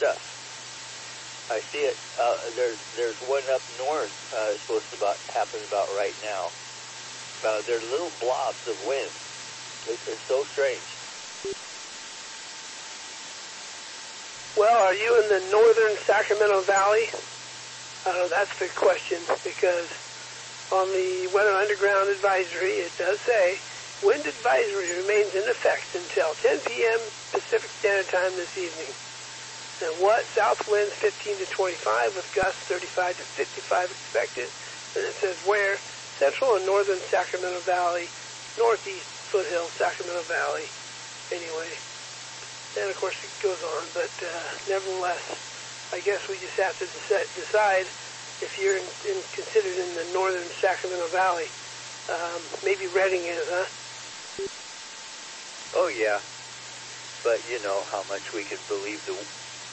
stuff. I see it. There's one up north supposed to happen about right now. They're little blobs of wind. It's so strange. Well, are you in the northern Sacramento Valley? That's the question, because on the Weather Underground advisory, it does say, wind advisory remains in effect until 10 p.m. Pacific Standard Time this evening. And what? South winds 15 to 25 with gusts 35 to 55 expected. And it says where? Central and northern Sacramento Valley, northeast foothill Sacramento Valley. Anyway, and of course it goes on, but nevertheless, I guess we just have to decide if you're considered in the northern Sacramento Valley. Maybe Redding is, huh? Oh yeah, but you know how much we can believe the